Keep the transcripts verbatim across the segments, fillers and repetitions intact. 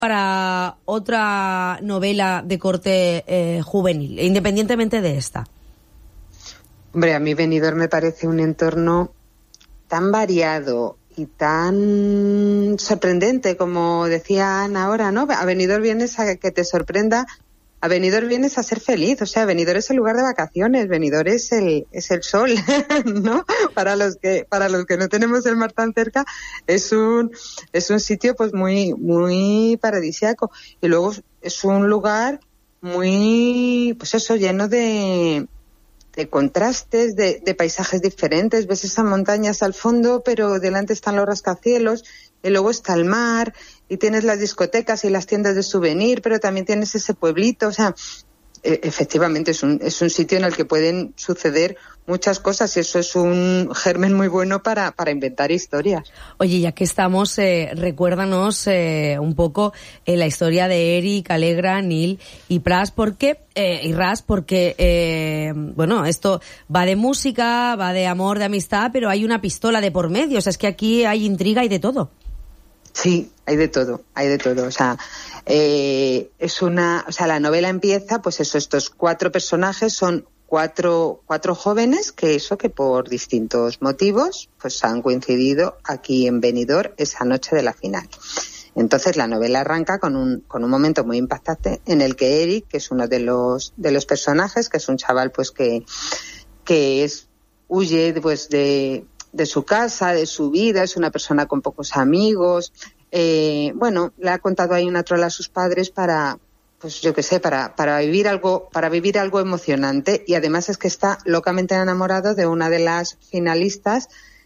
para otra novela de corte eh, juvenil, independientemente de esta? Hombre, a mí Benidorm me parece un entorno tan variado y tan sorprendente, como decía Ana ahora, ¿no? A Benidorm vienes a que te sorprenda, a Benidorm vienes a ser feliz, o sea, Benidorm es el lugar de vacaciones, Benidorm es el es el sol, ¿no? Para los que para los que no tenemos el mar tan cerca, es un es un sitio pues muy muy paradisíaco, y luego es un lugar muy, pues eso, lleno de de contrastes, de, de paisajes diferentes. Ves esas montañas al fondo, pero delante están los rascacielos, y luego está el mar, y tienes las discotecas y las tiendas de souvenir, pero también tienes ese pueblito. O sea, eh, efectivamente es un, es un sitio en el que pueden suceder muchas cosas, y eso es un germen muy bueno para, para inventar historias. Oye, ya que estamos, eh, recuérdanos eh, un poco eh, la historia de Eric, Alegra, Neil y Pras, porque, eh, y Ras, porque, eh, bueno, esto va de música, va de amor, de amistad, pero hay una pistola de por medio, o sea, es que aquí hay intriga y de todo. Sí, hay de todo, hay de todo, o sea, eh, es una, o sea, la novela empieza, pues eso, estos cuatro personajes son cuatro, cuatro jóvenes que eso, que por distintos motivos, pues han coincidido aquí en Benidorm esa noche de la final. Entonces la novela arranca con un, con un momento muy impactante en el que Eric, que es uno de los, de los personajes, que es un chaval pues que, que es, huye pues de, de su casa, de su vida, es una persona con pocos amigos, eh, bueno, le ha contado ahí una trola a sus padres para, pues yo qué sé, para, para vivir algo, para vivir algo emocionante, y además es que está locamente enamorado de una de las finalistas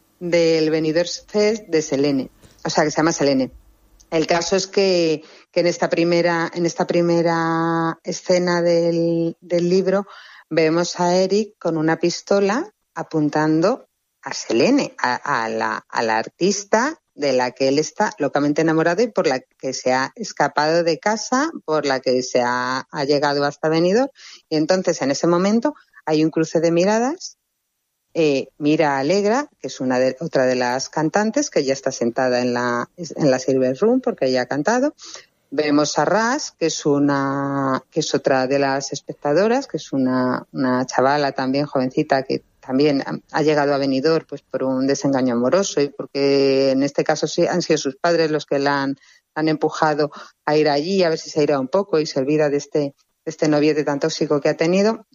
del Benidorm Fest de Selene, o sea, que se llama Selene. El caso es que, que en esta primera, en esta primera escena del, del libro vemos a Eric con una pistola apuntando a Selene, a, a la, a la artista de la que él está locamente enamorado y por la que se ha escapado de casa, por la que se ha, ha llegado hasta Benidorm. Y entonces en ese momento hay un cruce de miradas. Eh, mira a Alegra, que es una de, otra de las cantantes, que ya está sentada en la, en la Silver Room porque ella ha cantado. Vemos a Ras, que es una, que es otra de las espectadoras, que es una, una chavala también jovencita que también ha llegado a Benidorm pues por un desengaño amoroso, y porque en este caso sí han sido sus padres los que la han, han empujado a ir allí, a ver si se irá un poco y se olvida de este, de este noviete tan tóxico que ha tenido.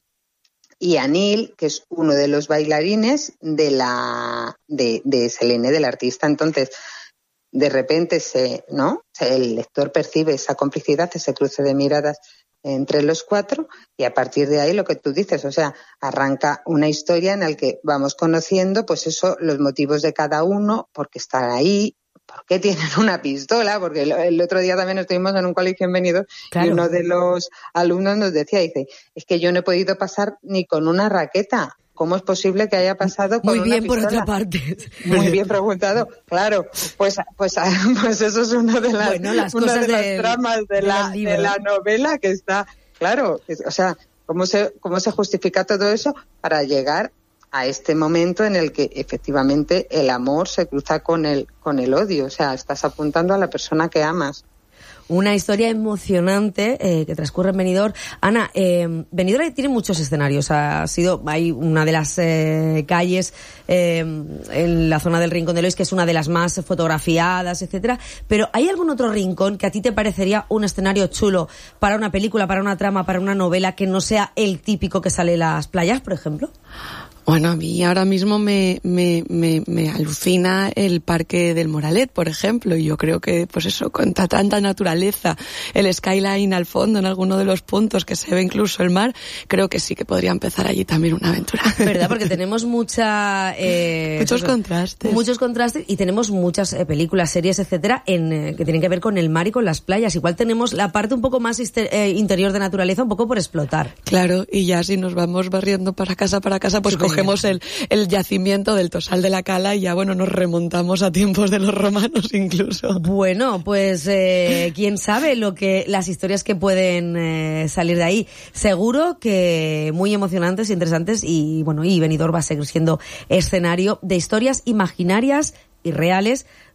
Y a Neil, que es uno de los bailarines de la de, de Selene, del artista. Entonces, de repente se, ¿no? El lector percibe esa complicidad, ese cruce de miradas entre los cuatro, y a partir de ahí lo que tú dices, o sea, arranca una historia en la que vamos conociendo, pues eso, los motivos de cada uno, por qué están ahí, por qué tienen una pistola, porque el, el otro día también estuvimos en un colegio en Benidorm, claro, y uno de los alumnos nos decía, dice, es que yo no he podido pasar ni con una raqueta. ¿Cómo es posible que haya pasado con Muy bien, una pistola? por otra parte. Muy bien preguntado. Claro, pues pues, pues eso es una de las, bueno, las, una cosas de las del, tramas de la, de la novela que está, claro, es, o sea, ¿cómo se, cómo se justifica todo eso para llegar a este momento en el que efectivamente el amor se cruza con el, con el odio? O sea, estás apuntando a la persona que amas. Una historia emocionante eh, que transcurre en Benidorm. Ana, eh, Benidorm tiene muchos escenarios. Ha sido, hay una de las eh, calles eh, en la zona del Rincón de Lois que es una de las más fotografiadas, etcétera. Pero ¿hay algún otro rincón que a ti te parecería un escenario chulo para una película, para una trama, para una novela que no sea el típico que sale en las playas, por ejemplo? Bueno, a mí ahora mismo me, me, me, me alucina el Parque del Moralet, por ejemplo, y yo creo que, pues eso, con tanta naturaleza, el skyline al fondo en alguno de los puntos que se ve incluso el mar, creo que sí que podría empezar allí también una aventura. ¿Verdad? Porque tenemos mucha... Eh, muchos eso, contrastes. Muchos contrastes y tenemos muchas eh, películas, series, etcétera, en, eh, que tienen que ver con el mar y con las playas. Igual tenemos la parte un poco más ister, eh, interior de naturaleza, un poco por explotar. Claro, y ya si nos vamos barriendo para casa, para casa, pues cogemos Cogemos el, el yacimiento del Tosal de la Cala y ya, bueno, nos remontamos a tiempos de los romanos incluso. Bueno, pues eh, quién sabe lo que las historias que pueden eh, salir de ahí. Seguro que muy emocionantes, interesantes y, bueno, y Benidorm va a seguir siendo escenario de historias imaginarias y reales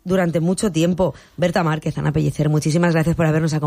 durante mucho tiempo. Berta Márquez, Ana Pellicer, muchísimas gracias por habernos acompañado.